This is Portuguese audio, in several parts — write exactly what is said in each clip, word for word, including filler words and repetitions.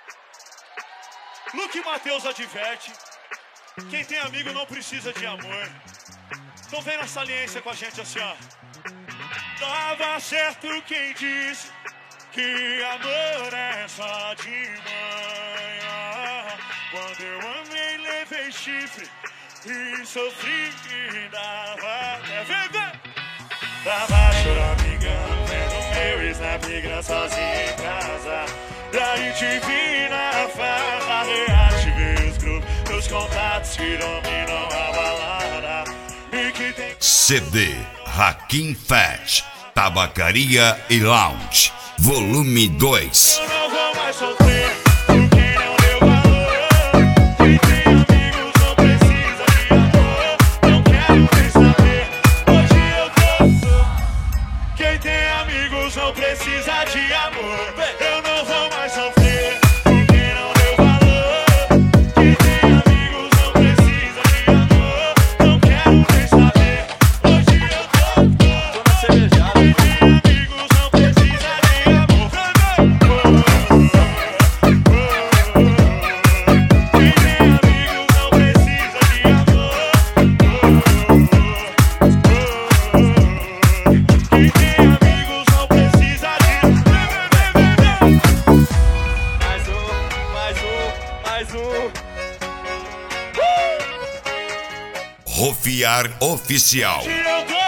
Luke Matheus adverte: quem tem amigo não precisa de amor. Então vem na saliência com a gente assim, ó. Tava certo quem disse que amor é só de mãe. Ah, quando eu amei, levei chifre e sofri e dava. É, vem, vem! Tava chorando, me engano, vendo meu snap migrando sozinho em casa. Daí te vi na farra, reativei os grupos, meus contatos que dominam a balada. E que tem C D Hakim Fat, Tabacaria e Lounge, volume dois. Eu não vou mais sofrer por quem não deu valor. Quem tem amigos não precisa de amor. Não quero nem saber, hoje eu tô. Quem tem amigos não precisa de amor. Eu não vou mais sofrer por quem não deu valor. Quem tem amigos não precisa de amor. Não quero nem saber, hoje eu tô. Tô na cervejada. Quem tem amigos não precisa de amor. Quem tem amigos não precisa de amor. Quem tem amigos não precisa de. Mais um, mais um, mais um. Rofiar Oficial. Eu tô.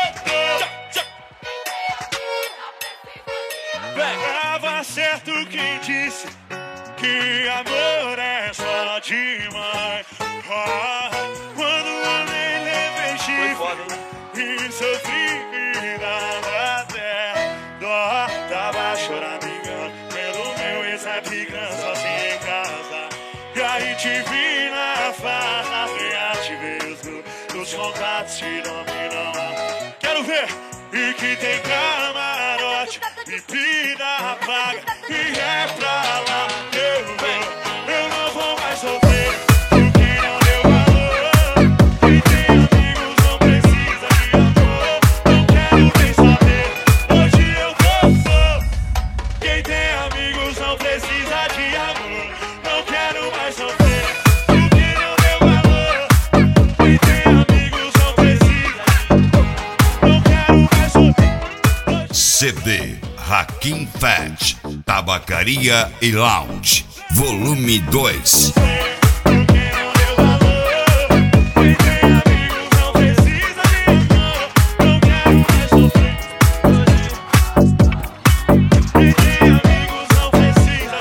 Tava certo quem disse que amor é só de mãe. Ah, quando amei, levei chifre e sofri e dava até dó. Tava chorando, me engano, pelo meu ex-rap grande sozinho em casa. E aí te vi na farra, reativei os grupos, os contatos te dominam. Quero ver! E que tem camarote, bebida paga, e é pra lá que eu vou. Eu não vou mais sofrer por quem não deu valor. Quem tem amigos não precisa de amor. Não quero nem saber, hoje eu tô. Quem tem amigos não precisa de amor. Não quero mais sofrer por quem não deu valor. Quem tem amigos não precisa de amor. Não quero mais sofrer. C D Hakim Fat, Tabacaria e Lounge, volume dois. Quem não deu valor, quem tem amigos não precisa de amor. Não quero mais sofrer. Quem tem amigos não precisa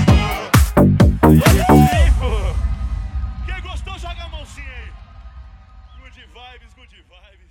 de amor. Quem gostou, joga a mãozinha aí. Good vibes, good vibes.